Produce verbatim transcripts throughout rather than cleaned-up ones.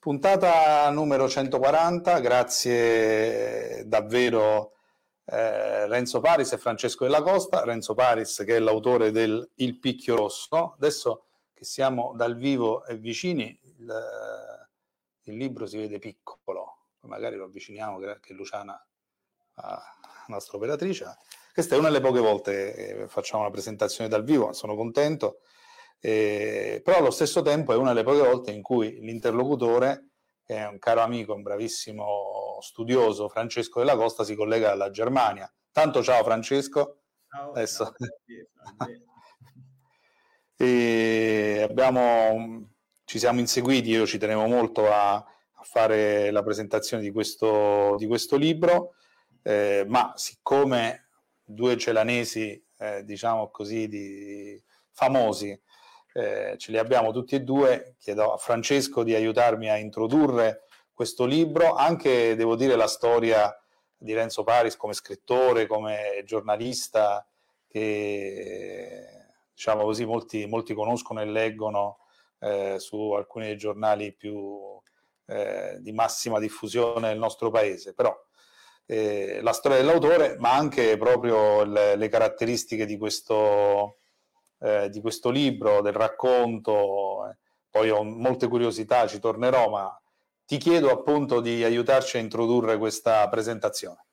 Puntata numero centoquaranta, grazie davvero eh, Renzo Paris e Francesco Della Costa. Renzo Paris, che è l'autore del Il Picchio Rosso. Adesso che siamo dal vivo e vicini, il, il libro si vede piccolo, magari lo avviciniamo, che Luciana, la nostra operatrice. Questa è una delle poche volte che facciamo una presentazione dal vivo, sono contento. Eh, però allo stesso tempo è una delle poche volte in cui l'interlocutore, che è un caro amico, un bravissimo studioso, Francesco Della Costa, si collega dalla Germania. Tanto ciao Francesco. Ciao, Adesso. ciao. E abbiamo, ci siamo inseguiti, io ci tenevo molto a, a fare la presentazione di questo, di questo libro, eh, ma siccome due celanesi, eh, diciamo così, di, famosi, Eh, ce li abbiamo tutti e due, chiedo a Francesco di aiutarmi a introdurre questo libro, anche devo dire la storia di Renzo Paris come scrittore, come giornalista, che diciamo così molti, molti conoscono e leggono eh, su alcuni dei giornali più eh, di massima diffusione nel nostro paese, però eh, la storia dell'autore, ma anche proprio le, le caratteristiche di questo Eh, di questo libro, del racconto, eh, poi ho molte curiosità, ci tornerò, ma ti chiedo appunto di aiutarci a introdurre questa presentazione.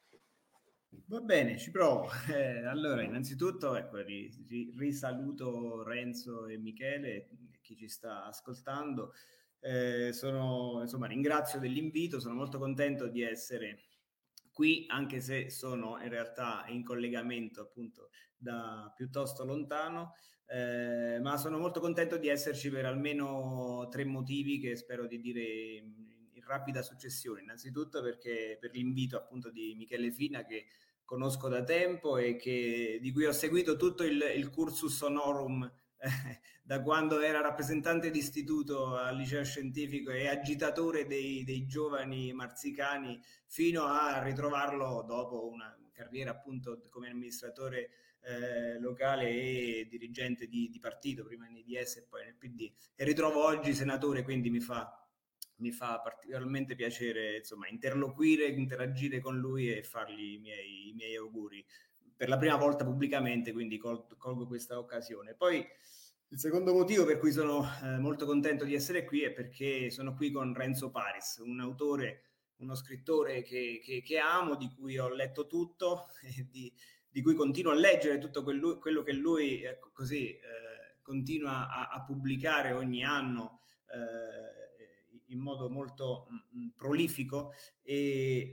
Va bene, ci provo. Eh, allora, innanzitutto, ecco, ri, ri, risaluto Renzo e Michele, chi ci sta ascoltando. Eh, sono, insomma, ringrazio dell'invito, sono molto contento di essere qui, anche se sono in realtà in collegamento appunto da piuttosto lontano, eh, ma sono molto contento di esserci per almeno tre motivi che spero di dire in rapida successione. Innanzitutto perché per l'invito appunto di Michele Fina, che conosco da tempo e che, di cui ho seguito tutto il, il cursus honorum eh, da quando era rappresentante d'istituto al liceo scientifico e agitatore dei, dei giovani marzicani, fino a ritrovarlo dopo una carriera appunto come amministratore eh, locale e dirigente di, di partito, prima in I D S e poi nel P D, e ritrovo oggi senatore, quindi mi fa mi fa particolarmente piacere, insomma, interloquire, interagire con lui e fargli i miei, i miei auguri per la prima volta pubblicamente, quindi col, colgo questa occasione. Poi il secondo motivo per cui sono eh, molto contento di essere qui è perché sono qui con Renzo Paris, un autore, uno scrittore che, che, che amo, di cui ho letto tutto e di, di cui continuo a leggere tutto quello, quello che lui eh, così eh, continua a, a pubblicare ogni anno eh, in modo molto mh, prolifico e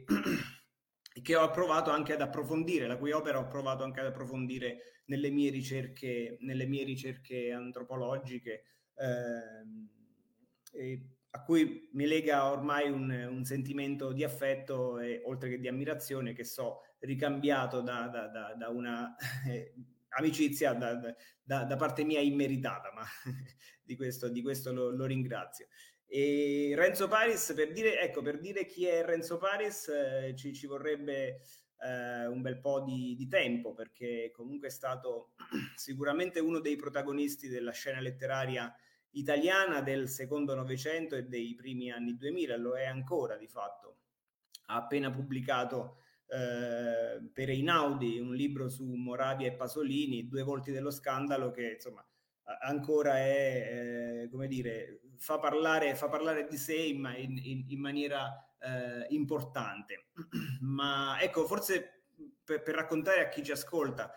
che ho provato anche ad approfondire, la cui opera ho provato anche ad approfondire nelle mie ricerche, nelle mie ricerche antropologiche, ehm, e a cui mi lega ormai un, un sentimento di affetto e, oltre che di ammirazione, che so ricambiato da, da, da, da una eh, amicizia da, da, da parte mia immeritata, ma di questo, di questo lo, lo ringrazio. E Renzo Paris, per dire, ecco, per dire chi è Renzo Paris eh, ci, ci vorrebbe eh, un bel po' di, di tempo, perché comunque è stato sicuramente uno dei protagonisti della scena letteraria italiana del secondo Novecento e dei primi anni duemila, lo è ancora di fatto. Ha appena pubblicato eh, per Einaudi un libro su Moravia e Pasolini, Due volti dello scandalo, che insomma ancora è, eh, come dire, fa parlare, fa parlare di sé in, in, in maniera eh, importante. Ma ecco, forse per, per raccontare a chi ci ascolta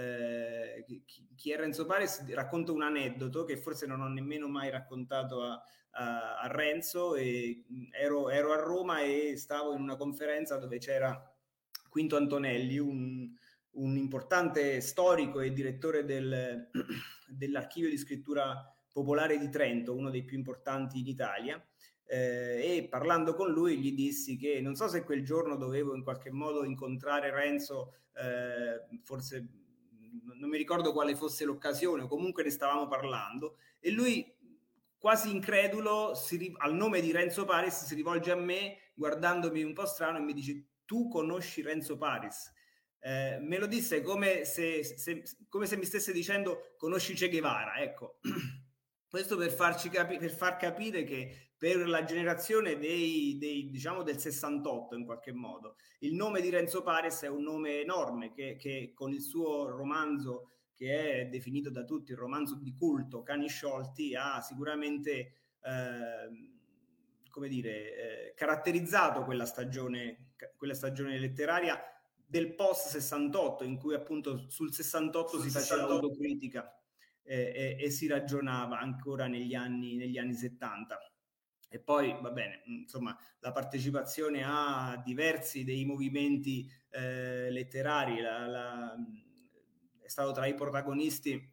eh, chi, chi è Renzo Paris, racconto un aneddoto che forse non ho nemmeno mai raccontato a, a, a Renzo. E ero, ero a Roma e stavo in una conferenza dove c'era Quinto Antonelli, un, un importante storico e direttore del, dell'archivio di scrittura popolare di Trento, uno dei più importanti in Italia, eh, e parlando con lui gli dissi che non so se quel giorno dovevo in qualche modo incontrare Renzo, eh, forse non mi ricordo quale fosse l'occasione, o comunque ne stavamo parlando, e lui quasi incredulo si, al nome di Renzo Paris si rivolge a me guardandomi un po' strano e mi dice: tu conosci Renzo Paris? Eh, me lo disse come se, se, come se mi stesse dicendo: conosci Che Guevara, ecco. Questo per farci capi- per far capire che per la generazione dei, dei, diciamo del sessantotto in qualche modo il nome di Renzo Pares è un nome enorme che, che con il suo romanzo, che è definito da tutti il romanzo di culto, Cani sciolti, ha sicuramente eh, come dire, eh, caratterizzato quella stagione, quella stagione letteraria del post sessantotto, in cui appunto sul sessantotto sul si faceva sessantotto autocritica eh, e, e si ragionava ancora negli anni, negli anni settanta. E poi va bene, insomma, la partecipazione a diversi dei movimenti eh, letterari, la, la, è stato tra i protagonisti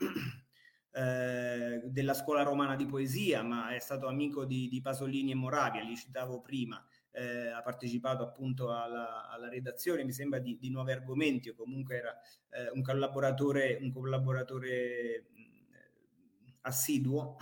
eh, della scuola romana di poesia, ma è stato amico di, di Pasolini e Moravia, li citavo prima. Eh, ha partecipato appunto alla, alla redazione, mi sembra, di, di Nuovi Argomenti, o comunque era eh, un collaboratore, un collaboratore mh, assiduo.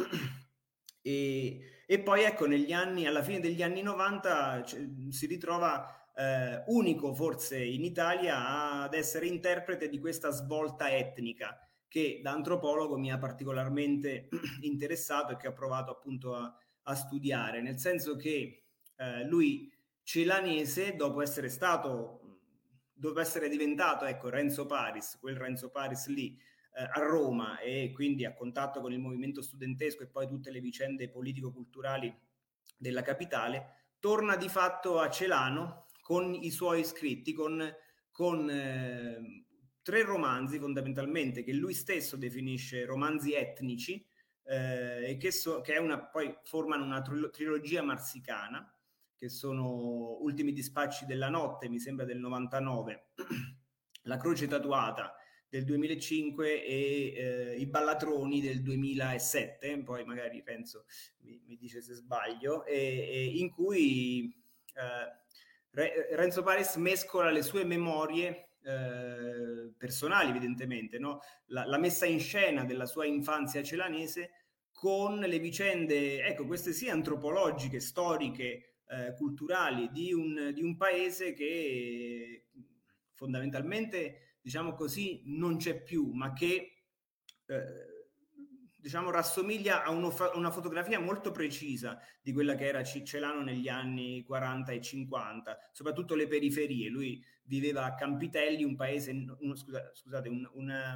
E, e poi ecco, negli anni, alla fine degli anni novanta c- si ritrova eh, unico forse in Italia ad essere interprete di questa svolta etnica che da antropologo mi ha particolarmente interessato e che ho provato appunto a, a studiare, nel senso che eh, lui celanese, dopo essere stato, dopo essere diventato ecco Renzo Paris, quel Renzo Paris lì, a Roma, e quindi a contatto con il movimento studentesco e poi tutte le vicende politico-culturali della capitale, torna di fatto a Celano con i suoi scritti, con, con eh, tre romanzi fondamentalmente che lui stesso definisce romanzi etnici eh, e che, so, che è una, poi formano una trilogia marsicana, che sono Ultimi dispacci della notte, mi sembra del novantanove, La croce tatuata del duemilacinque e eh, I ballatroni del duemilasette, poi magari Renzo mi, mi dice se sbaglio, e, e in cui eh, Re, Renzo Pares mescola le sue memorie eh, personali, evidentemente, no? la, la messa in scena della sua infanzia celanese con le vicende, ecco, queste sì antropologiche, storiche, eh, culturali di un, di un paese che fondamentalmente, diciamo così, non c'è più, ma che eh, diciamo rassomiglia a uno, una fotografia molto precisa di quella che era Celano negli anni quaranta e cinquanta, soprattutto le periferie. Lui viveva a Campitelli, un paese, un, scusa, scusate, un, una,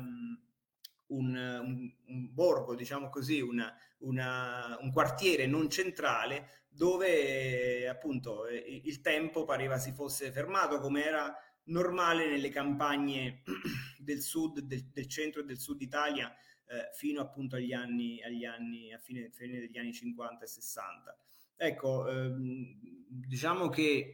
un, un, un borgo, diciamo così, una, una, un quartiere non centrale dove appunto il tempo pareva si fosse fermato, come era normale nelle campagne del sud, del, del centro e del sud Italia eh, fino appunto agli anni, agli anni a fine, fine degli anni cinquanta e sessanta. Ecco, ehm, diciamo che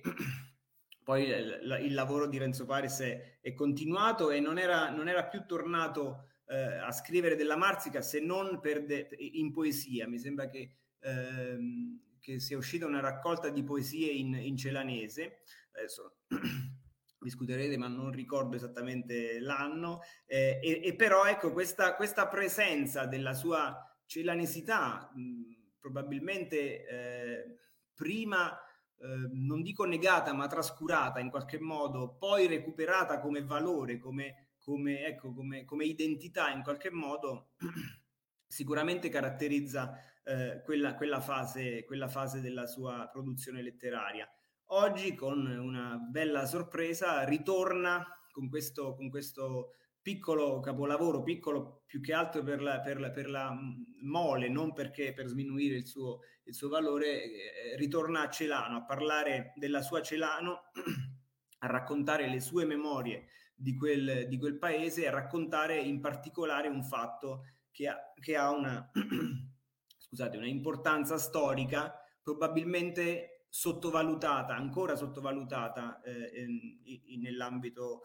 poi il, il lavoro di Renzo Paris è, è continuato e non era, non era più tornato eh, a scrivere della Marsica se non per de, in poesia. Mi sembra che, ehm, che sia uscita una raccolta di poesie in, in celanese. Adesso discuterete, ma non ricordo esattamente l'anno, eh, e, e però ecco questa, questa presenza della sua celanesità mh, probabilmente eh, prima eh, non dico negata ma trascurata in qualche modo, poi recuperata come valore, come, come, ecco, come, come identità in qualche modo sicuramente caratterizza eh, quella, quella, fase, quella fase della sua produzione letteraria. Oggi, con una bella sorpresa, ritorna con questo, con questo piccolo capolavoro, piccolo più che altro per la, per la, per la mole, non perché per sminuire il suo, il suo valore, eh, ritorna a Celano, a parlare della sua Celano, a raccontare le sue memorie di quel, di quel paese, a raccontare in particolare un fatto che ha, che ha una, scusate, una importanza storica probabilmente sottovalutata, ancora sottovalutata eh, in, in, nell'ambito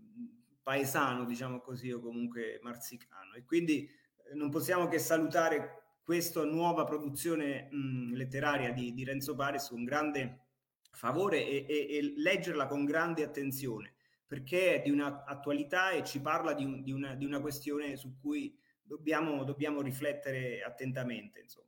paesano, diciamo così, o comunque marsicano. E quindi eh, non possiamo che salutare questa nuova produzione mh, letteraria di, di Renzo Pares con grande favore e, e, e leggerla con grande attenzione, perché è di un'attualità e ci parla di, un, di, una, di una questione su cui dobbiamo, dobbiamo riflettere attentamente, insomma.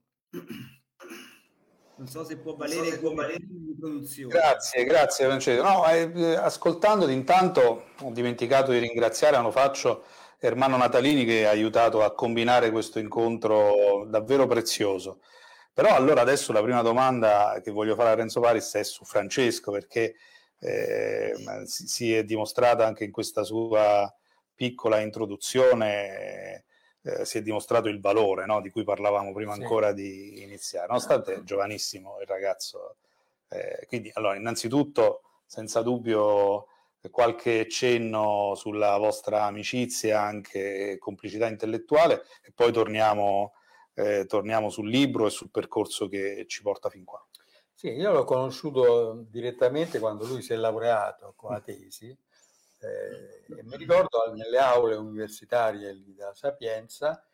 Non so se può valere so come valere. Di produzione. Grazie, grazie Francesco. No, eh, ascoltandoti intanto ho dimenticato di ringraziare, ma lo faccio Ermanno Natalini, che ha aiutato a combinare questo incontro davvero prezioso. Però allora adesso la prima domanda che voglio fare a Renzo Paris è su Francesco, perché eh, si, si è dimostrata anche in questa sua piccola introduzione, eh, si è dimostrato il valore, no, di cui parlavamo prima, sì, ancora di iniziare, nonostante è giovanissimo il ragazzo. Eh, quindi allora innanzitutto senza dubbio qualche cenno sulla vostra amicizia, anche complicità intellettuale, e poi torniamo Eh, torniamo sul libro e sul percorso che ci porta fin qua. Sì, io l'ho conosciuto direttamente quando lui si è laureato con la tesi, eh, e mi ricordo nelle aule universitarie lì della Sapienza,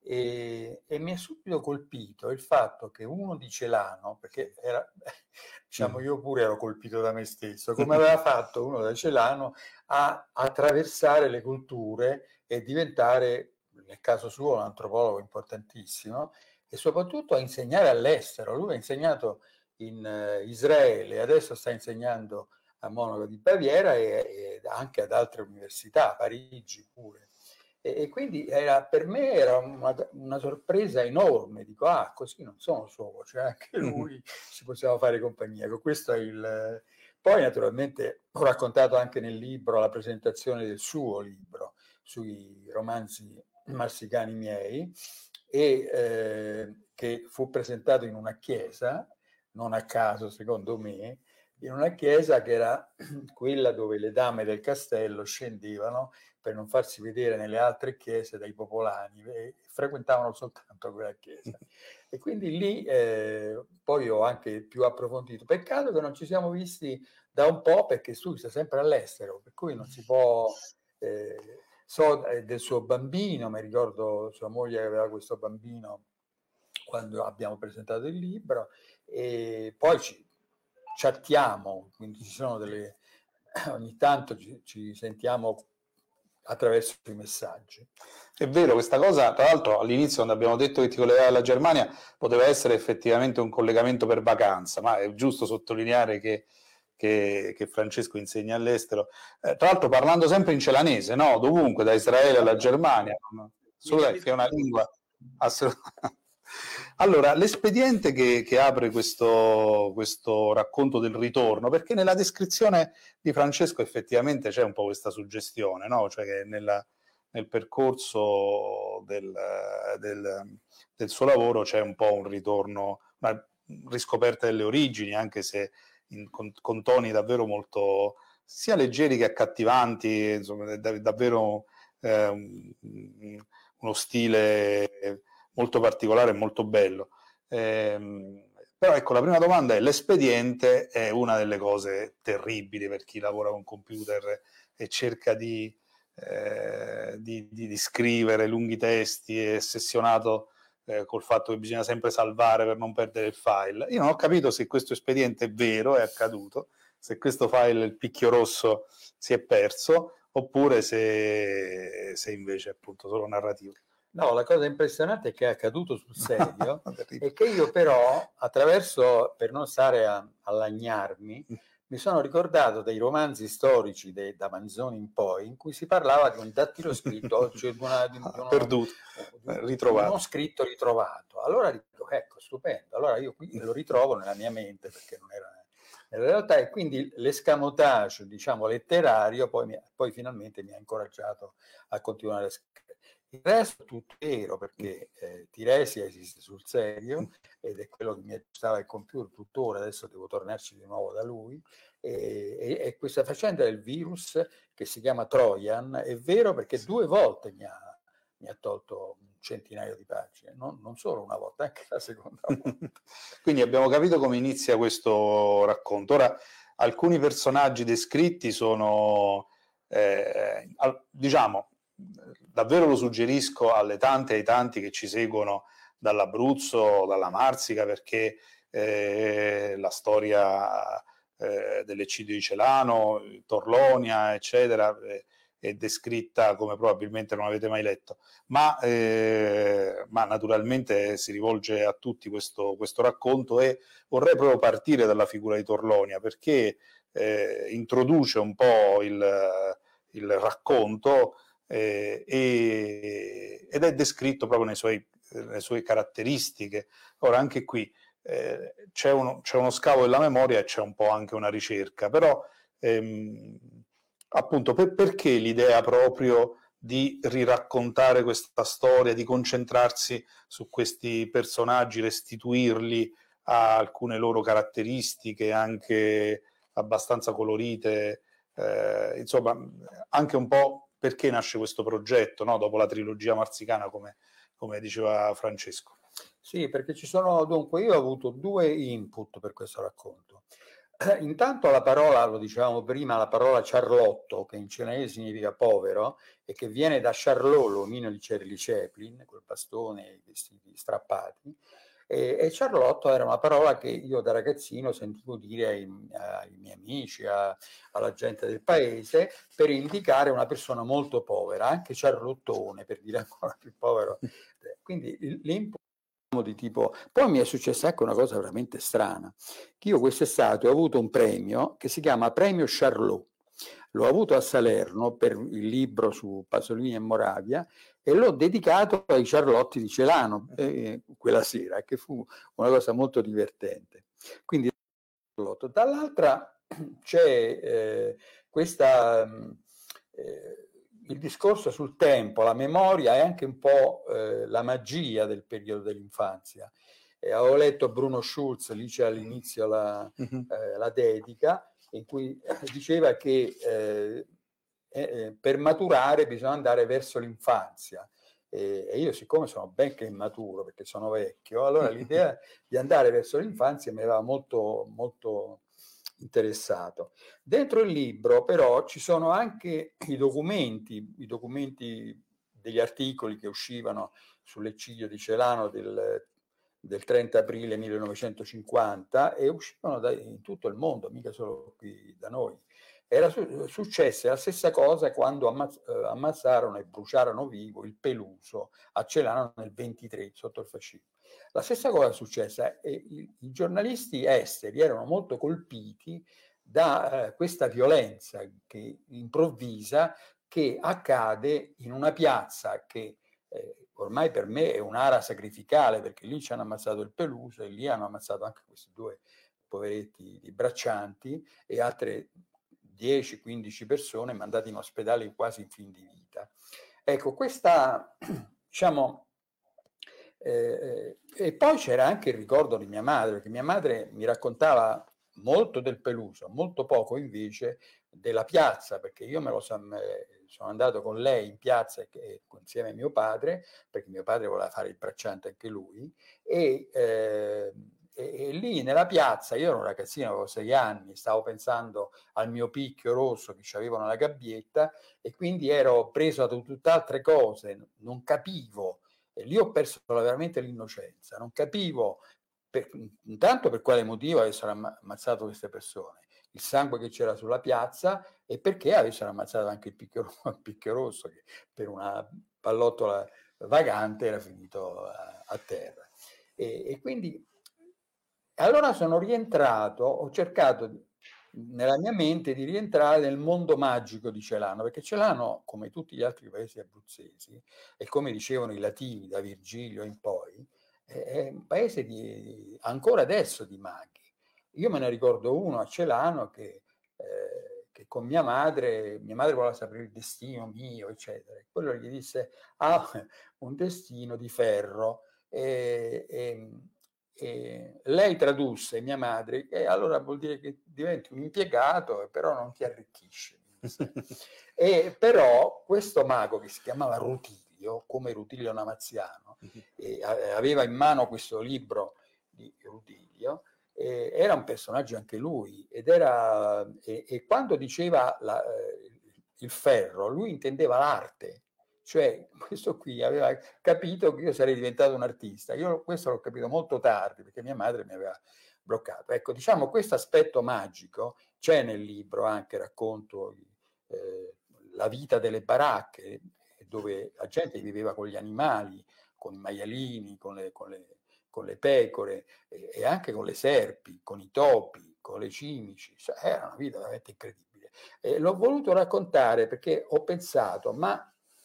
e, e mi è subito colpito il fatto che uno di Celano, perché era, diciamo, io pure ero colpito da me stesso, come aveva fatto uno da Celano a attraversare le culture e diventare, nel caso suo, un antropologo importantissimo, e soprattutto a insegnare all'estero. Lui ha insegnato in uh, Israele, adesso sta insegnando a Monaco di Baviera e, e anche ad altre università, a Parigi pure. E, e quindi era, per me era una, una sorpresa enorme. Dico, ah, così non sono solo, cioè anche lui ci possiamo fare compagnia. Questo è il... Poi naturalmente ho raccontato anche nel libro la presentazione del suo libro sui romanzi marsicani miei, e eh, che fu presentato in una chiesa, non a caso secondo me, in una chiesa che era quella dove le dame del castello scendevano per non farsi vedere nelle altre chiese dai popolani, e frequentavano soltanto quella chiesa. E quindi lì eh, poi ho anche più approfondito. Peccato che non ci siamo visti da un po', perché lui sta sempre all'estero, per cui non si può... Eh, so del suo bambino, mi ricordo sua moglie che aveva questo bambino quando abbiamo presentato il libro, e poi ci chattiamo, quindi ci sono delle, ogni tanto ci, ci sentiamo attraverso i messaggi. È vero questa cosa, tra l'altro all'inizio quando abbiamo detto che ti collegavi alla Germania poteva essere effettivamente un collegamento per vacanza, ma è giusto sottolineare che Che, che Francesco insegna all'estero, eh, tra l'altro parlando sempre in celanese, no? Dovunque, da Israele alla Germania, assolutamente, che è una lingua assolutamente. Allora, l'espediente che, che apre questo, questo racconto del ritorno, perché nella descrizione di Francesco effettivamente c'è un po' questa suggestione, no? Cioè che nella, nel percorso del, del, del suo lavoro c'è un po' un ritorno, una riscoperta delle origini, anche se In, con, con toni davvero molto sia leggeri che accattivanti, insomma, è da, davvero eh, uno stile molto particolare e molto bello. Eh, però ecco, la prima domanda è: l'espediente è una delle cose terribili per chi lavora con computer e cerca di, eh, di, di, di scrivere lunghi testi, è ossessionato Eh, col fatto che bisogna sempre salvare per non perdere il file. Io non ho capito se questo espediente è vero, è accaduto, se questo file, il picchio rosso, si è perso, oppure se, se invece è appunto solo narrativo. No, la cosa impressionante è che è accaduto sul serio e che io però, attraverso, per non stare a, a lagnarmi, mi sono ricordato dei romanzi storici de, da Manzoni in poi, in cui si parlava di un dattiloscritto, cioè di, una, di, uno, perduto, di, un, ritrovato. Di uno scritto ritrovato. Allora dico, ecco, stupendo, allora io qui lo ritrovo nella mia mente, perché non era nella realtà, e quindi l'escamotage, diciamo, letterario poi, mi, poi finalmente mi ha incoraggiato a continuare a scrivere. Il resto è tutto vero, perché eh, Tiresia esiste sul serio ed è quello che mi aggiustava il computer tuttora, adesso devo tornarci di nuovo da lui, e, e, e questa faccenda del virus che si chiama Trojan è vero, perché due volte mi ha, mi ha tolto un centinaio di pagine, non, non solo una volta, anche la seconda volta. Quindi abbiamo capito come inizia questo racconto. Ora, alcuni personaggi descritti sono, eh, diciamo, davvero lo suggerisco alle tante e ai tanti che ci seguono dall'Abruzzo, dalla Marsica, perché eh, la storia eh, dell'eccidio di Celano, Torlonia, eccetera, eh, è descritta come probabilmente non avete mai letto, ma, eh, ma naturalmente si rivolge a tutti questo, questo racconto, e vorrei proprio partire dalla figura di Torlonia, perché eh, introduce un po' il, il racconto eh, e, ed è descritto proprio nei suoi, nelle sue caratteristiche. Ora anche qui eh, c'è, uno, c'è uno scavo della memoria e c'è un po' anche una ricerca, però ehm, appunto per, perché l'idea proprio di riraccontare questa storia, di concentrarsi su questi personaggi, restituirli a alcune loro caratteristiche anche abbastanza colorite, eh, insomma anche un po' perché nasce questo progetto, no? Dopo la trilogia marsicana, come, come diceva Francesco. Sì, perché ci sono, dunque, io ho avuto due input per questo racconto. Intanto la parola, lo dicevamo prima, la parola Charlotto, che in cinese significa povero, e che viene da Charlot, l'omino di Charlie Chaplin, quel bastone e i vestiti strappati, e, e Charlotto era una parola che io da ragazzino sentivo dire ai, ai miei amici, a, alla gente del paese, per indicare una persona molto povera, anche Charlottone, per dire ancora più povero. Quindi l'input di tipo. Poi mi è successa anche una cosa veramente strana, che io quest'estate ho avuto un premio che si chiama Premio Charlot, l'ho avuto a Salerno per il libro su Pasolini e Moravia e l'ho dedicato ai Charlotti di Celano eh, quella sera, che fu una cosa molto divertente. Quindi dall'altra c'è eh, questa eh, il discorso sul tempo, la memoria e anche un po' eh, la magia del periodo dell'infanzia. Eh, avevo letto Bruno Schulz, lì c'è all'inizio la, eh, la dedica, in cui diceva che eh, eh, per maturare bisogna andare verso l'infanzia. E, e io, siccome sono ben che immaturo, perché sono vecchio, allora l'idea di andare verso l'infanzia mi aveva molto, molto interessato. Dentro il libro però ci sono anche i documenti, i documenti degli articoli che uscivano sull'eccidio di Celano del, del trenta aprile millenovecentocinquanta e uscivano da, in tutto il mondo, mica solo qui da noi. Era su, successa la stessa cosa quando ammazz, eh, ammazzarono e bruciarono vivo il Peluso a Celano nel ventitré sotto il fascismo. La stessa cosa è successa e i, i giornalisti esteri erano molto colpiti da eh, questa violenza che, improvvisa che accade in una piazza che eh, ormai per me è un'ara sacrificale, perché lì ci hanno ammazzato il Peluso e lì hanno ammazzato anche questi due poveretti di braccianti e altre dieci quindici persone mandate in ospedale quasi in fin di vita. Ecco, questa, diciamo, eh, e poi c'era anche il ricordo di mia madre, perché mia madre mi raccontava molto del Peluso, molto poco invece della piazza, perché io me lo sono andato con lei in piazza e, insieme a mio padre, perché mio padre voleva fare il bracciante anche lui, e, eh, e, e lì nella piazza, io ero un ragazzino, avevo sei anni, stavo pensando al mio picchio rosso che aveva nella gabbietta e quindi ero preso da tutt'altre cose, non capivo, e lì ho perso veramente l'innocenza, non capivo per, intanto per quale motivo avessero ammazzato queste persone, il sangue che c'era sulla piazza e perché avessero ammazzato anche il picchio, il picchio rosso che per una pallottola vagante era finito a, a terra. E, e quindi allora sono rientrato, ho cercato nella mia mente di rientrare nel mondo magico di Celano, perché Celano, come tutti gli altri paesi abruzzesi, e come dicevano i latini da Virgilio in poi, è un paese di, ancora adesso di maghi. Io me ne ricordo uno a Celano che, eh, che con mia madre, mia madre voleva sapere il destino mio, eccetera. E quello gli disse, ah, un destino di ferro. E, e, e lei tradusse, mia madre, e allora vuol dire che diventi un impiegato, però non ti arricchisce. E però questo mago che si chiamava Rutilio, come Rutilio Namaziano, e aveva in mano questo libro di Rutilio, e era un personaggio anche lui, ed era, e, e quando diceva la, il ferro, lui intendeva l'arte. Cioè, questo qui aveva capito che io sarei diventato un artista. Io questo l'ho capito molto tardi, perché mia madre mi aveva bloccato. Ecco, diciamo, questo aspetto magico c'è nel libro, anche racconto eh, la vita delle baracche, dove la gente viveva con gli animali, con i maialini, con le, con le, con le pecore e, e anche con le serpi, con i topi, con le cimici. Cioè, era una vita veramente incredibile. E l'ho voluto raccontare perché ho pensato, ma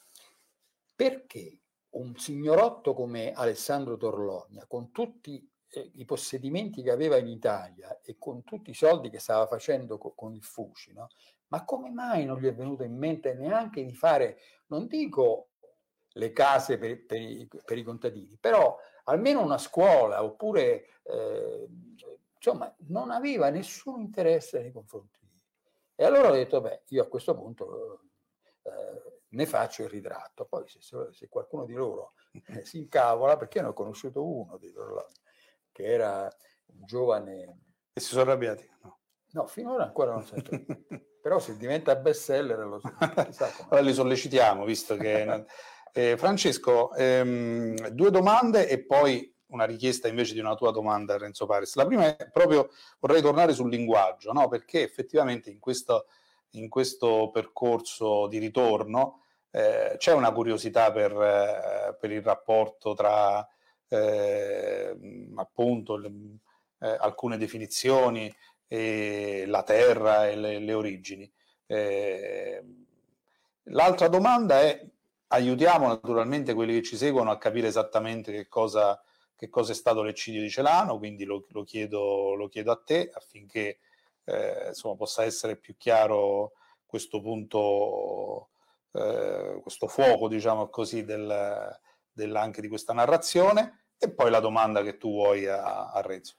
perché un signorotto come Alessandro Torlonia, con tutti eh, i possedimenti che aveva in Italia e con tutti i soldi che stava facendo co- con il Fuci, no? Ma come mai non gli è venuto in mente neanche di fare, non dico le case per, per, i, per i contadini, però almeno una scuola, oppure eh, insomma non aveva nessun interesse nei confronti. E allora ho detto, beh, io a questo punto eh, ne faccio il ritratto. Poi se, se qualcuno di loro eh, si incavola, perché ne ho conosciuto uno di loro, che era un giovane... E si sono arrabbiati? No. No, finora ancora non sento. Però se diventa bestseller lo so. Chissà come. Allora li sollecitiamo, visto che... eh, Francesco, ehm, due domande e poi una richiesta invece di una tua domanda, Renzo Paris. La prima è proprio, vorrei tornare sul linguaggio, no? Perché effettivamente in questo, in questo percorso di ritorno eh, c'è una curiosità per, eh, per il rapporto tra eh, appunto le, eh, alcune definizioni e la terra e le, le origini. Eh, l'altra domanda è, aiutiamo naturalmente quelli che ci seguono a capire esattamente che cosa, che cosa è stato l'eccidio di Celano, quindi lo, lo, chiedo, lo chiedo a te affinché eh, insomma, possa essere più chiaro questo punto, eh, questo fuoco, diciamo così, del, del, anche di questa narrazione, e poi la domanda che tu vuoi a, a Renzo.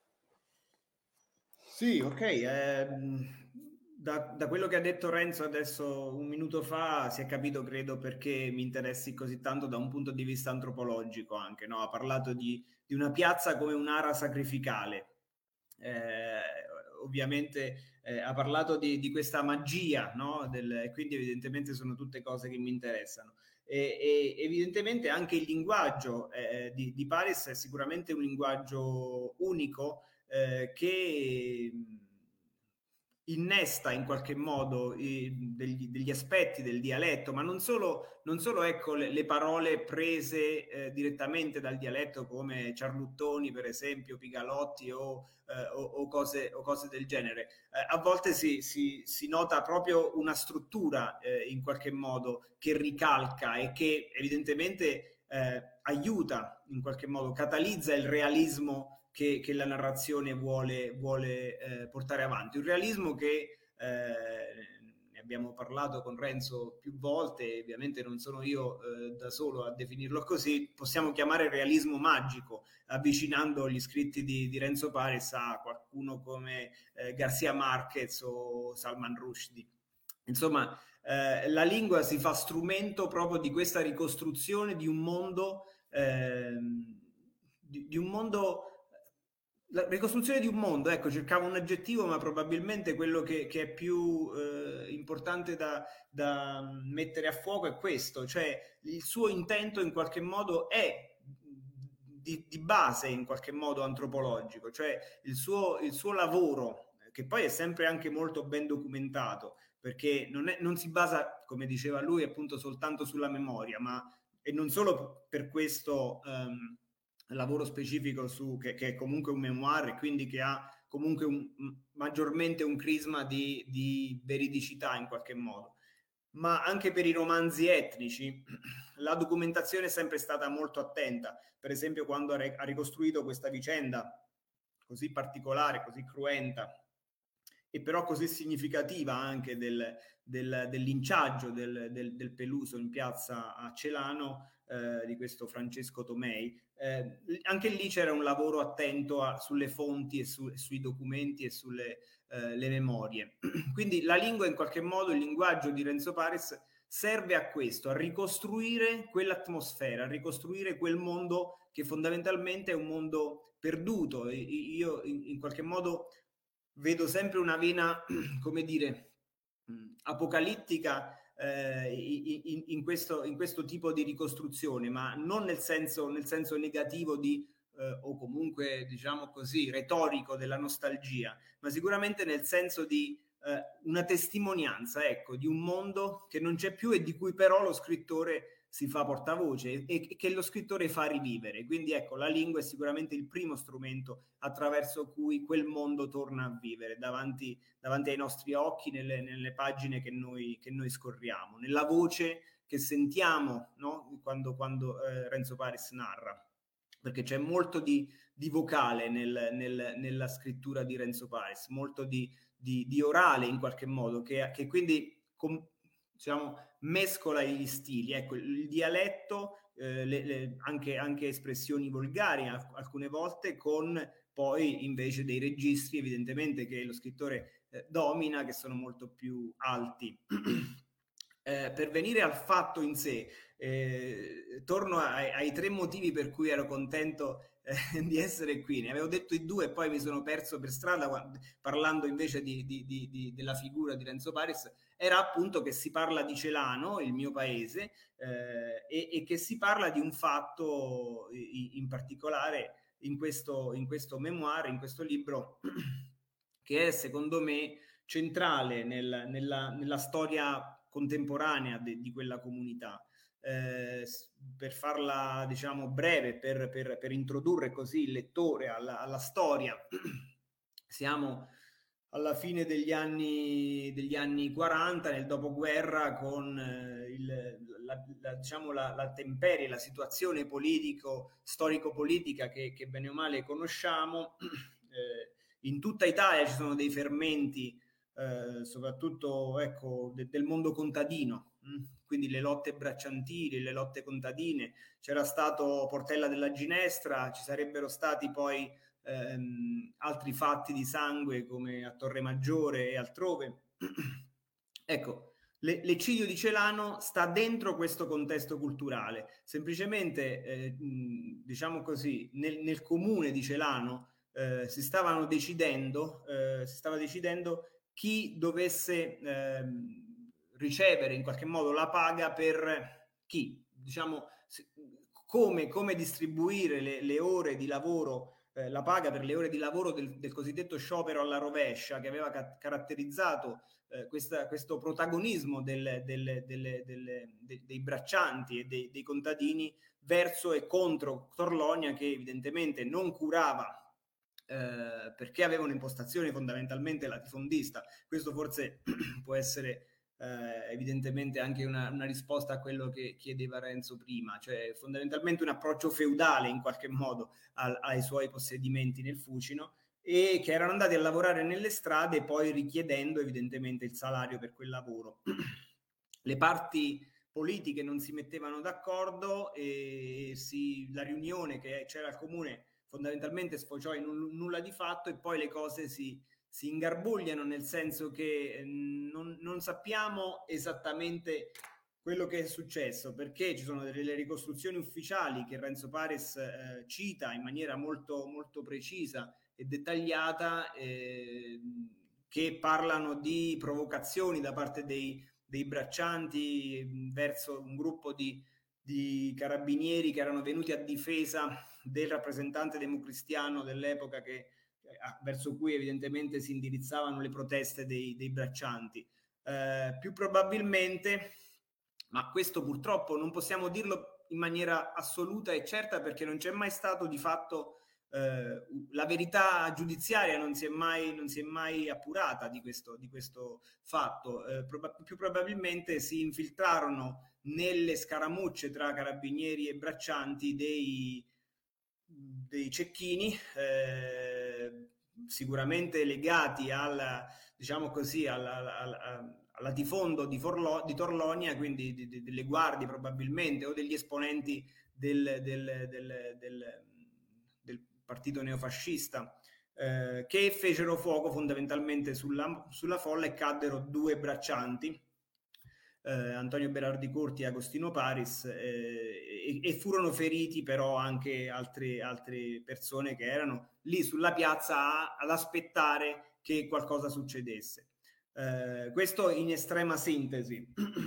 Sì, ok. Ehm, da, da quello che ha detto Renzo adesso un minuto fa si è capito, credo, perché mi interessi così tanto da un punto di vista antropologico anche, no? Ha parlato di, di una piazza come un'ara sacrificale. Eh, ovviamente eh, ha parlato di, di questa magia, no? Del, quindi evidentemente sono tutte cose che mi interessano. E, e evidentemente anche il linguaggio eh, di, di Paris è sicuramente un linguaggio unico, eh, che innesta in qualche modo eh, degli, degli aspetti del dialetto, ma non solo, non solo ecco, le, le parole prese eh, direttamente dal dialetto come ciarluttoni per esempio, pigalotti o, eh, o, o, cose, o cose del genere. Eh, a volte si, si, si nota proprio una struttura eh, in qualche modo che ricalca e che evidentemente eh, aiuta in qualche modo, catalizza il realismo Che, che la narrazione vuole, vuole eh, portare avanti. Un realismo che eh, ne abbiamo parlato con Renzo più volte, ovviamente non sono io eh, da solo a definirlo così, possiamo chiamare realismo magico, avvicinando gli scritti di, di Renzo Paris a qualcuno come eh, Garcia Marquez o Salman Rushdie. Insomma, eh, la lingua si fa strumento proprio di questa ricostruzione di un mondo, eh, di, di un mondo la ricostruzione di un mondo, ecco, cercavo un aggettivo, ma probabilmente quello che, che è più eh, importante da, da mettere a fuoco è questo, cioè il suo intento in qualche modo è di, di base in qualche modo antropologico, cioè il suo, il suo lavoro, che poi è sempre anche molto ben documentato, perché non, è, non si basa, come diceva lui, appunto soltanto sulla memoria, ma e non solo per questo... Um, lavoro specifico su che, che è comunque un memoir e quindi che ha comunque un, maggiormente un crisma di, di veridicità in qualche modo, ma anche per i romanzi etnici la documentazione è sempre stata molto attenta. Per esempio quando ha ricostruito questa vicenda così particolare, così cruenta e però così significativa anche del, del, del linciaggio del, del, del Peluso in piazza a Celano, eh, di questo Francesco Tomei, eh, anche lì c'era un lavoro attento a, sulle fonti e su, sui documenti e sulle eh, le memorie. Quindi la lingua in qualche modo, il linguaggio di Renzo Paris serve a questo, a ricostruire quell'atmosfera, a ricostruire quel mondo che fondamentalmente è un mondo perduto. Io in, in qualche modo vedo sempre una vena, come dire, apocalittica eh, in, in, questo, in questo tipo di ricostruzione, ma non nel senso, nel senso negativo di, eh, o comunque, diciamo così, retorico della nostalgia, ma sicuramente nel senso di eh, una testimonianza, ecco, di un mondo che non c'è più e di cui però lo scrittore si fa portavoce e, e che lo scrittore fa rivivere. Quindi ecco, la lingua è sicuramente il primo strumento attraverso cui quel mondo torna a vivere davanti, davanti ai nostri occhi, nelle, nelle pagine che noi, che noi scorriamo, nella voce che sentiamo, no? quando, quando eh, Renzo Paris narra, perché c'è molto di, di vocale nel, nel, nella scrittura di Renzo Paris, molto di, di, di orale in qualche modo, che, che quindi com, diciamo, mescola gli stili, ecco, il dialetto, eh, le, le, anche, anche espressioni volgari alcune volte, con poi invece dei registri evidentemente che lo scrittore eh, domina, che sono molto più alti. Eh, per venire al fatto in sé, eh, torno ai, ai tre motivi per cui ero contento eh, di essere qui. Ne avevo detto i due e poi mi sono perso per strada quando, parlando invece di, di, di, di, della figura di Renzo Paris. Era appunto che si parla di Celano, il mio paese, eh, e, e che si parla di un fatto in, in particolare in questo, in questo memoir, in questo libro, che è secondo me centrale nel, nella, nella storia contemporanea de, di quella comunità. Eh, per farla, diciamo, breve, per, per, per introdurre così il lettore alla, alla storia, siamo alla fine degli anni, degli anni quaranta, nel dopoguerra, con eh, il, la, la, diciamo, la, la temperie, la situazione politico, storico-politica che, che bene o male conosciamo. Eh, in tutta Italia ci sono dei fermenti, eh, soprattutto ecco, de, del mondo contadino, mh? Quindi le lotte bracciantili, le lotte contadine. C'era stato Portella della Ginestra, ci sarebbero stati poi ehm, altri fatti di sangue come a Torre Maggiore e altrove. Ecco, le, l'eccidio di Celano sta dentro questo contesto culturale. Semplicemente, eh, diciamo così, nel, nel comune di Celano eh, si stavano decidendo, eh, si stava decidendo chi dovesse eh, ricevere in qualche modo la paga per chi, diciamo, come, come distribuire le, le ore di lavoro, eh, la paga per le ore di lavoro del, del cosiddetto sciopero alla rovescia, che aveva ca- caratterizzato eh, questa, questo protagonismo del, del, del, del, de, dei braccianti e dei, dei contadini verso e contro Torlonia, che evidentemente non curava, eh, perché aveva un'impostazione fondamentalmente latifondista. Questo forse può essere eh, evidentemente anche una, una risposta a quello che chiedeva Renzo prima, cioè fondamentalmente un approccio feudale in qualche modo al, ai suoi possedimenti nel Fucino, e che erano andati a lavorare nelle strade poi richiedendo evidentemente il salario per quel lavoro. Le parti politiche non si mettevano d'accordo e si, la riunione che c'era al comune fondamentalmente sfociò in un nulla di fatto, e poi le cose si, si ingarbugliano, nel senso che non, non sappiamo esattamente quello che è successo, perché ci sono delle ricostruzioni ufficiali che Renzo Paris eh, cita in maniera molto, molto precisa e dettagliata, eh, che parlano di provocazioni da parte dei, dei braccianti verso un gruppo di, di carabinieri che erano venuti a difesa del rappresentante democristiano dell'epoca, che, eh, verso cui evidentemente si indirizzavano le proteste dei, dei braccianti. Eh, più probabilmente, ma questo purtroppo non possiamo dirlo in maniera assoluta e certa, perché non c'è mai stato di fatto eh, la verità giudiziaria, non si è mai, non si è mai appurata di questo, di questo fatto. Eh, prob- più probabilmente si infiltrarono nelle scaramucce tra carabinieri e braccianti dei, dei cecchini, eh, sicuramente legati alla, diciamo così, alla, alla, alla al latifondo di, Forlo, di Torlonia, quindi di, di, delle guardie probabilmente, o degli esponenti del, del, del, del, del partito neofascista, eh, che fecero fuoco fondamentalmente sulla, sulla folla, e caddero due braccianti, eh, Antonio Berardi Corti e Agostino Paris, eh, e, e furono feriti però anche altre, altre persone che erano lì sulla piazza a, ad aspettare che qualcosa succedesse. Eh, questo in estrema sintesi.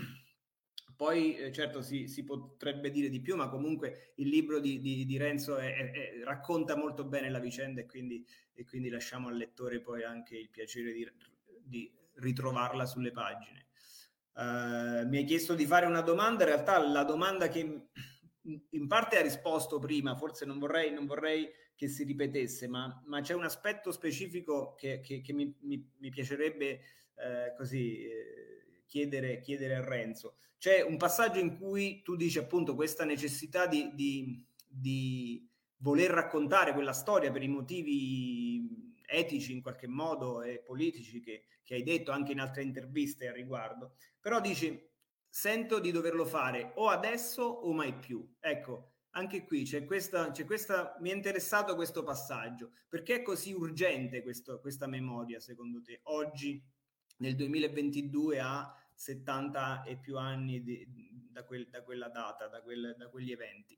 Poi eh, certo si, si potrebbe dire di più, ma comunque il libro di, di, di Renzo è, è, è, racconta molto bene la vicenda, e quindi, e quindi lasciamo al lettore poi anche il piacere di, di ritrovarla sulle pagine. Uh, mi hai chiesto di fare una domanda, in realtà la domanda che in parte ha risposto prima, forse non vorrei, non vorrei che si ripetesse, ma, ma c'è un aspetto specifico che, che, che mi, mi, mi piacerebbe eh, così eh, chiedere, chiedere a Renzo. C'è un passaggio in cui tu dici appunto questa necessità di, di, di voler raccontare quella storia per i motivi etici in qualche modo e politici che, che hai detto anche in altre interviste al riguardo, però dici sento di doverlo fare o adesso o mai più. Ecco, anche qui c'è questa, c'è questa, mi è interessato questo passaggio. Perché è così urgente questo, questa memoria, secondo te, oggi, nel duemilaventidue, a settanta e più anni di, da, quel, da quella data, da, quel, da quegli eventi?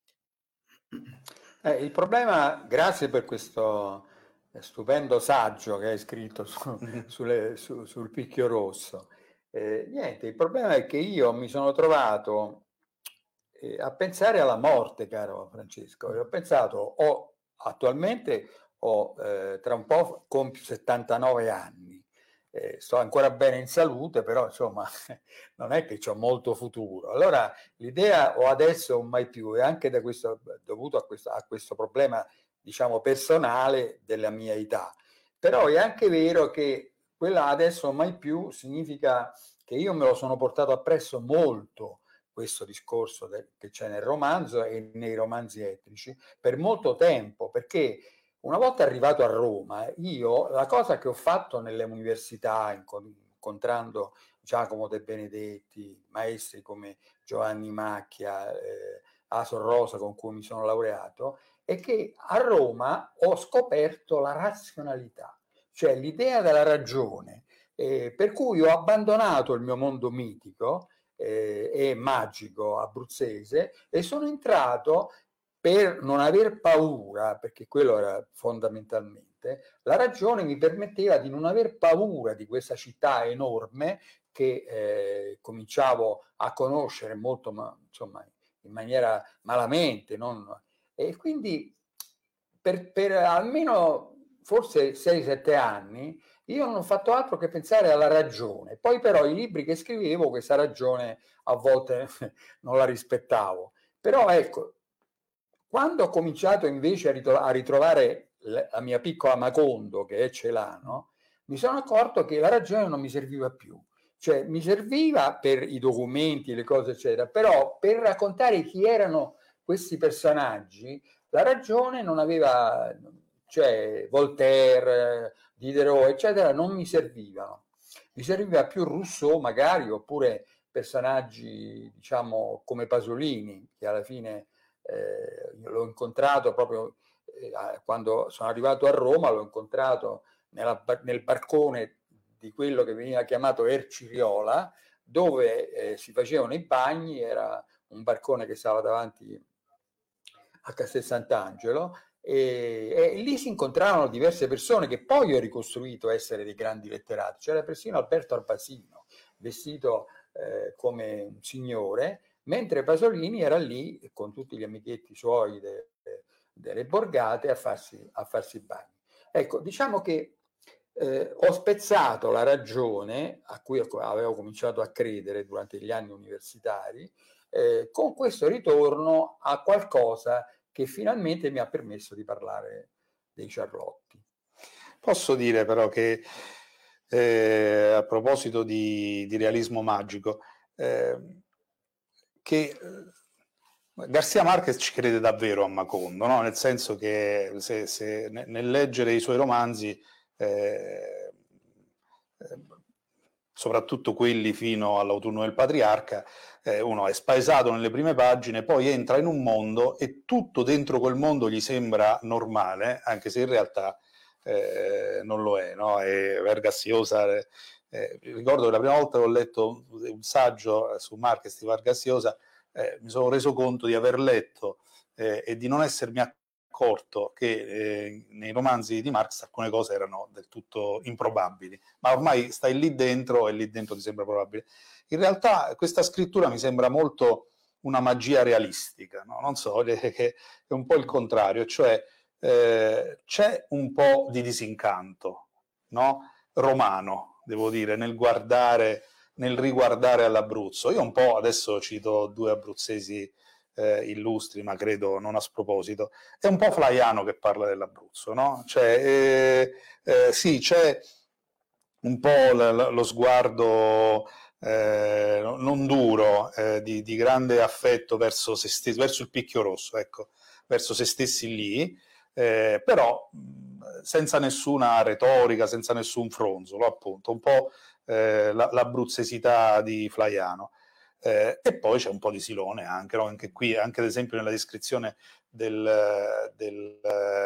Eh, il problema, grazie per questo stupendo saggio che hai scritto su, sulle, su, sul picchio rosso. Eh, niente, il problema è che io mi sono trovato eh, a pensare alla morte, caro Francesco. E ho pensato, ho, attualmente ho, eh, tra un po' compio settantanove anni, eh, sto ancora bene in salute, però insomma non è che ho molto futuro. Allora l'idea o adesso o mai più è anche da questo, dovuto a questo, a questo problema, diciamo, personale della mia età. Però è anche vero che quella adesso o mai più significa che io me lo sono portato appresso molto, questo discorso del, che c'è nel romanzo e nei romanzi etnici, per molto tempo, perché una volta arrivato a Roma, io la cosa che ho fatto nelle università, incontrando Giacomo De Benedetti, maestri come Giovanni Macchia, eh, Asor Rosa con cui mi sono laureato, è che a Roma ho scoperto la razionalità, cioè l'idea della ragione, eh, per cui ho abbandonato il mio mondo mitico eh, e magico abruzzese e sono entrato per non aver paura, perché quello era fondamentalmente, la ragione mi permetteva di non aver paura di questa città enorme che eh, cominciavo a conoscere molto, ma, insomma, in maniera malamente, non... e quindi per, per almeno forse sei sette anni io non ho fatto altro che pensare alla ragione. Poi però i libri che scrivevo questa ragione a volte non la rispettavo. Però ecco, quando ho cominciato invece a, ritro- a ritrovare la mia piccola Macondo, che è Celano, mi sono accorto che la ragione non mi serviva più. Cioè mi serviva per i documenti, le cose eccetera, però per raccontare chi erano questi personaggi, la ragione non aveva, cioè Voltaire, Diderot, eccetera, non mi servivano. Mi serviva più Rousseau magari, oppure personaggi, diciamo, come Pasolini, che alla fine eh, l'ho incontrato proprio eh, quando sono arrivato a Roma, l'ho incontrato nella, nel barcone di quello che veniva chiamato Erciriola, dove eh, si facevano i bagni, era un barcone che stava davanti a Castel Sant'Angelo, e, e lì si incontrarono diverse persone che poi ho ricostruito essere dei grandi letterati. C'era persino Alberto Arbasino, vestito eh, come un signore, mentre Pasolini era lì con tutti gli amichetti suoi de, de, delle borgate a farsi, a farsi bagni. Ecco, diciamo che eh, ho spezzato la ragione a cui avevo cominciato a credere durante gli anni universitari, eh, con questo ritorno a qualcosa che finalmente mi ha permesso di parlare dei Ciarlotti. Posso dire però che eh, a proposito di, di realismo magico, eh, che Garcia Marquez ci crede davvero a Macondo, no? Nel senso che se, se, nel leggere i suoi romanzi, eh, soprattutto quelli fino all'Autunno del Patriarca, eh, uno è spaesato nelle prime pagine, poi entra in un mondo e tutto dentro quel mondo gli sembra normale, anche se in realtà eh, non lo è, no? E Vargas Llosa, eh, ricordo che la prima volta che ho letto un saggio su Marquez di Vargas Llosa, eh, mi sono reso conto di aver letto eh, e di non essermi accorto che eh, nei romanzi di Marx alcune cose erano del tutto improbabili, ma ormai stai lì dentro e lì dentro ti sembra probabile. In realtà questa scrittura mi sembra molto una magia realistica, no? Non so, che è un po' il contrario, cioè eh, c'è un po' di disincanto, no? Romano, devo dire, nel guardare, nel riguardare all'Abruzzo. Io un po', adesso cito due abruzzesi eh, illustri, ma credo non a sproposito, è un po' Flaiano che parla dell'Abruzzo, no? Cioè, eh, eh, sì, c'è un po' l- lo sguardo eh, non duro, eh, di, di grande affetto verso se stessi, verso il picchio rosso, ecco, verso se stessi lì, eh, però mh, senza nessuna retorica, senza nessun fronzolo, appunto, un po' eh, la, l'abruzzesità di Flaiano. Eh, e poi c'è un po' di Silone anche, no? Anche qui, anche ad esempio nella descrizione del, del,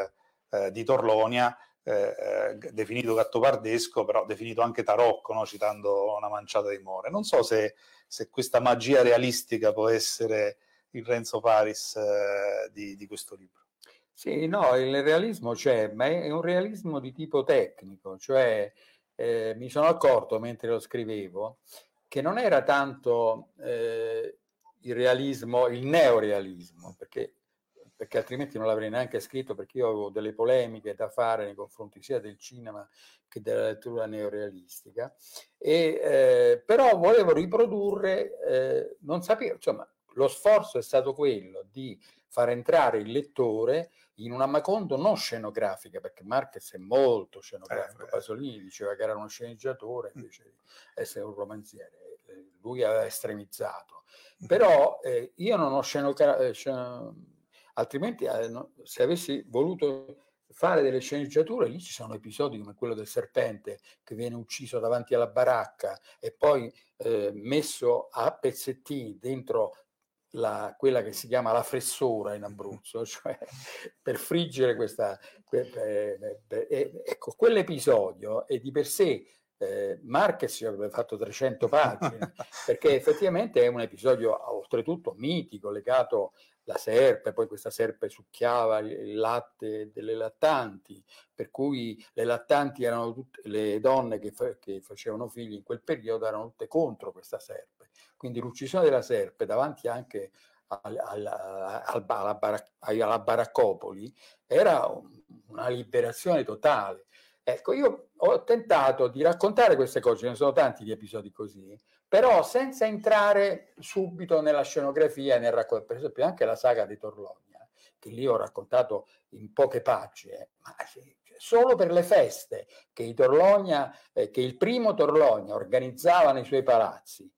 eh, di Torlonia, eh, definito gattopardesco, però definito anche tarocco, no? Citando Una manciata di more. Non so se, se questa magia realistica può essere il Renzo Paris eh, di, di questo libro. Sì, no, il realismo c'è, ma è un realismo di tipo tecnico, cioè eh, mi sono accorto mentre lo scrivevo che non era tanto eh, il realismo, il neorealismo, perché, perché altrimenti non l'avrei neanche scritto, perché io avevo delle polemiche da fare nei confronti sia del cinema che della lettura neorealistica, e, eh, però volevo riprodurre, eh, non sapevo, insomma, lo sforzo è stato quello di far entrare il lettore in una Macondo non scenografica, perché Marquez è molto scenografico. Eh, Pasolini diceva che era uno sceneggiatore invece di essere un romanziere, lui aveva estremizzato. Però eh, io non ho scenografico, scen- altrimenti eh, no, se avessi voluto fare delle sceneggiature, lì ci sono episodi come quello del serpente che viene ucciso davanti alla baracca e poi eh, messo a pezzettini dentro La, quella che si chiama la fressura in Abruzzo, cioè per friggere questa per, per, per, eh, ecco, quell'episodio è di per sé eh, Marquez ci avrebbe fatto trecento pagine, perché effettivamente è un episodio oltretutto mitico, legato alla serpe, poi questa serpe succhiava il latte delle lattanti, per cui le lattanti erano tutte, le donne che, fa, che facevano figli in quel periodo erano tutte contro questa serpe. Quindi l'uccisione della serpe davanti anche al, al, al, alla, barac- alla baraccopoli era una liberazione totale. Ecco, io ho tentato di raccontare queste cose, ce ne sono tanti di episodi così, però senza entrare subito nella scenografia e nel racconto. Per esempio anche la saga di Torlonia, che lì ho raccontato in poche pagine, ma solo per le feste che, i Torlonia, eh, che il primo Torlonia organizzava nei suoi palazzi,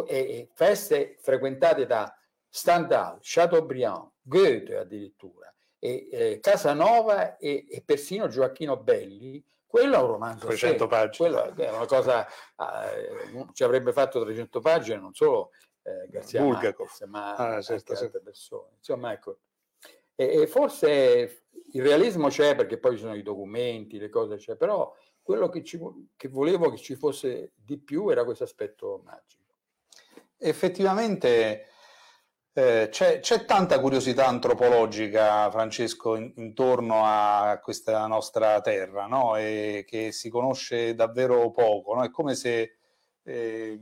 e feste frequentate da Stendhal, Chateaubriand, Goethe addirittura, e eh, Casanova e, e persino Gioacchino Belli. Quello è un romanzo trecento pagine. Quello è una cosa, eh, ci avrebbe fatto trecento pagine non solo eh, Garcia Marquez, ma ah, certo, anche certo. altre persone. Insomma, ecco. E, e forse il realismo c'è perché poi ci sono i documenti, le cose c'è, però quello che, ci, che volevo che ci fosse di più era questo aspetto magico. Effettivamente eh, c'è, c'è tanta curiosità antropologica, Francesco, in, intorno a questa nostra terra, no? E che si conosce davvero poco, no? È come se eh,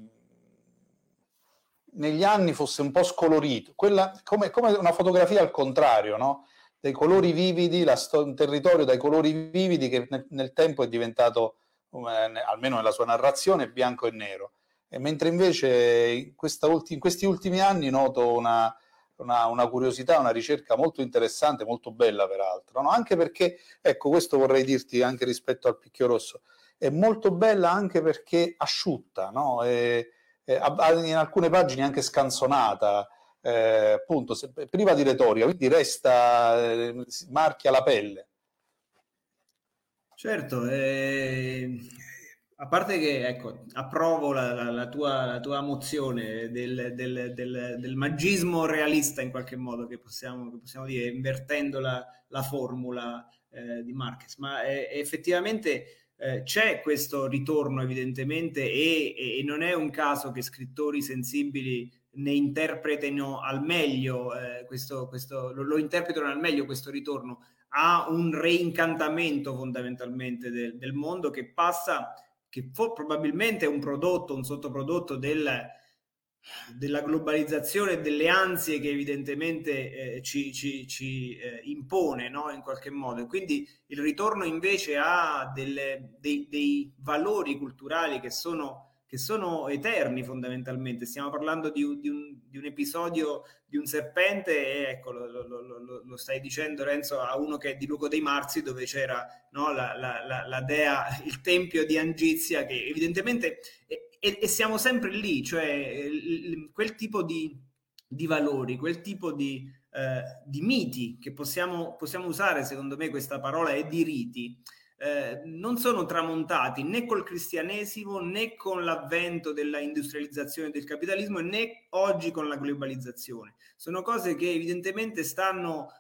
negli anni fosse un po' scolorito, quella, come, come una fotografia al contrario, no? Dei colori vividi, la sto- un territorio dai colori vividi che nel, nel tempo è diventato, eh, almeno nella sua narrazione, bianco e nero. E mentre invece in, questa ulti- in questi ultimi anni noto una, una, una curiosità, una ricerca molto interessante, molto bella peraltro, no? Anche perché, ecco, questo vorrei dirti anche rispetto al Picchio Rosso, è molto bella anche perché asciutta, no? E, e, in alcune pagine anche scanzonata, eh, appunto, se, priva di retorica, quindi resta, eh, marchia la pelle. Certo, eh, a parte che ecco, approvo la, la, la, tua, la tua mozione del, del, del, del magismo realista in qualche modo, che possiamo, che possiamo dire, invertendo la, la formula eh, di Marquez, ma eh, effettivamente eh, c'è questo ritorno evidentemente e, e, e non è un caso che scrittori sensibili ne interpretino al meglio, eh, questo, questo, lo, lo interpretano al meglio questo ritorno a un reincantamento fondamentalmente del, del mondo che passa, che fo- probabilmente è un prodotto, un sottoprodotto del, della globalizzazione e delle ansie che evidentemente eh, ci, ci, ci eh, impone, no? In qualche modo. E quindi il ritorno invece a delle, dei, dei valori culturali che sono che sono eterni fondamentalmente. Stiamo parlando di un, di un, di un episodio di un serpente, e ecco, lo, lo, lo, lo stai dicendo, Renzo, a uno che è di Luco dei Marzi, dove c'era, no, la, la, la, la dea, il tempio di Angizia, che evidentemente, e, e siamo sempre lì, cioè quel tipo di, di valori, quel tipo di, eh, di miti, che possiamo, possiamo usare, secondo me questa parola è di riti, Eh, non sono tramontati né col cristianesimo né con l'avvento della industrializzazione del capitalismo né oggi con la globalizzazione. Sono cose che evidentemente stanno,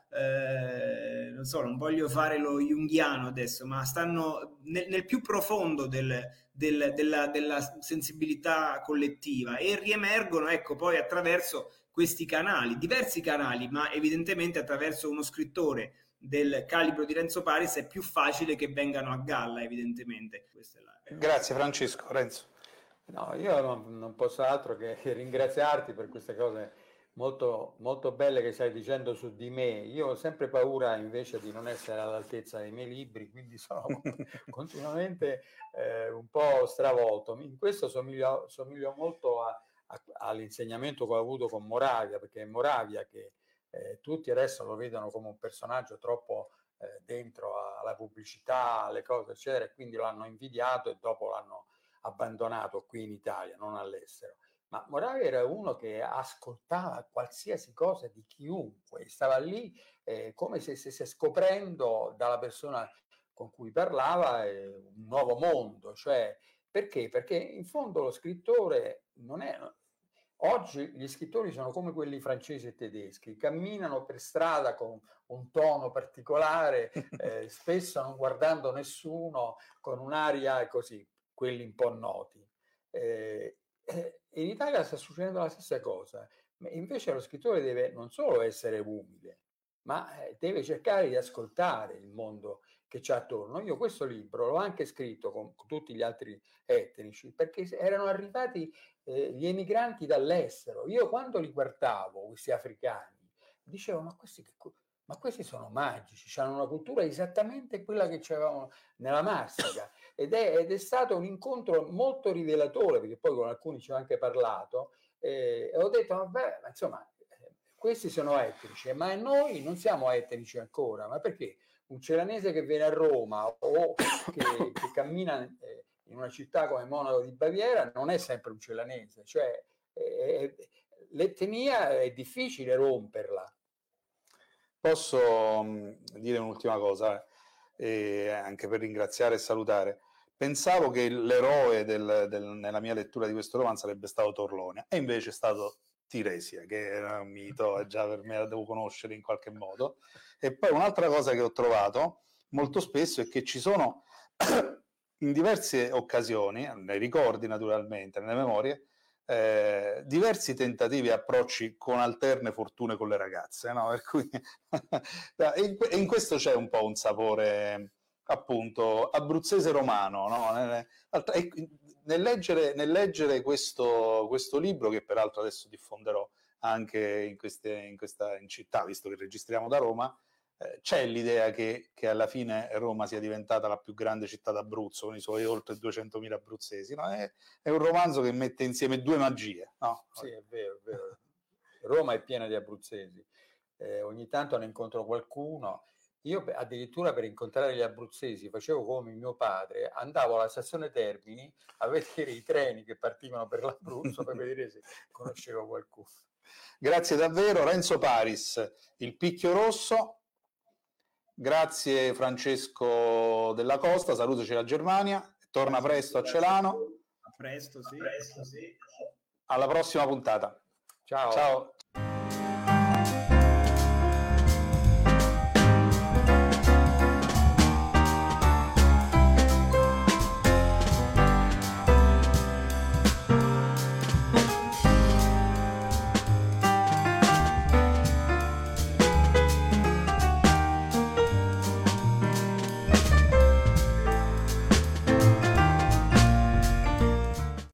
eh, non so, non voglio fare lo junghiano adesso, ma stanno nel, nel più profondo del, del, della, della sensibilità collettiva e riemergono, ecco, poi attraverso questi canali, diversi canali, ma evidentemente attraverso uno scrittore del calibro di Renzo Paris è più facile che vengano a galla, evidentemente. Questa è la... Grazie Francesco. Renzo? No, io non, non posso altro che ringraziarti per queste cose molto, molto belle che stai dicendo su di me. Io ho sempre paura invece di non essere all'altezza dei miei libri, quindi sono continuamente eh, un po' stravolto. In questo somiglio, somiglio molto a, a, all'insegnamento che ho avuto con Moravia, perché è Moravia che Eh, tutti adesso lo vedono come un personaggio troppo eh, dentro alla pubblicità, alle cose eccetera, e quindi l'hanno invidiato e dopo l'hanno abbandonato qui in Italia, non all'estero. Ma Moravia era uno che ascoltava qualsiasi cosa di chiunque, stava lì eh, come se stesse scoprendo dalla persona con cui parlava eh, un nuovo mondo, cioè perché? Perché in fondo lo scrittore non è... Oggi gli scrittori sono come quelli francesi e tedeschi, camminano per strada con un tono particolare, eh, spesso non guardando nessuno, con un'aria così, quelli un po' noti. Eh, in Italia sta succedendo la stessa cosa, invece lo scrittore deve non solo essere umile, ma deve cercare di ascoltare il mondo che c'è attorno. Io questo libro l'ho anche scritto con, con tutti gli altri etnici, perché erano arrivati eh, gli emigranti dall'estero. Io quando li guardavo, questi africani, dicevo, ma questi, ma questi sono magici, hanno una cultura esattamente quella che c'avevamo nella Marsica. Ed è, ed è stato un incontro molto rivelatore, perché poi con alcuni ci ho anche parlato, eh, e ho detto, vabbè, ma insomma, eh, questi sono etnici, ma noi non siamo etnici ancora, ma perché? Un ceranese che viene a Roma o che, che cammina eh, in una città come Monaco di Baviera non è sempre un celanese, cioè eh, l'etnia è difficile romperla. Posso mh, dire un'ultima cosa, eh, anche per ringraziare e salutare. Pensavo che l'eroe del, del, nella mia lettura di questo romanzo sarebbe stato Torlonia, e invece è stato Tiresia, che era un mito, già per me la devo conoscere in qualche modo. E poi un'altra cosa che ho trovato molto spesso è che ci sono in diverse occasioni, nei ricordi naturalmente, nelle memorie, eh, diversi tentativi e approcci con alterne fortune con le ragazze, no? Per cui e in questo c'è un po' un sapore appunto abruzzese romano, no? Nel leggere, nel leggere questo, questo libro, che peraltro adesso diffonderò anche in, queste, in questa in città, visto che registriamo da Roma, eh, c'è l'idea che, che alla fine Roma sia diventata la più grande città d'Abruzzo, con i suoi oltre duecentomila abruzzesi. No? È, è un romanzo che mette insieme due magie. No? Sì, è vero, è vero. Roma è piena di abruzzesi. Eh, ogni tanto ne incontro qualcuno. Io addirittura per incontrare gli abruzzesi facevo come mio padre, andavo alla stazione Termini a vedere i treni che partivano per l'Abruzzo per vedere se conoscevo qualcuno. Grazie davvero Renzo Paris, Il Picchio Rosso. Grazie Francesco Della Costa, salutaci la Germania, torna presto a Celano. A presto, sì. A presto, sì. Alla prossima puntata. Ciao. Ciao.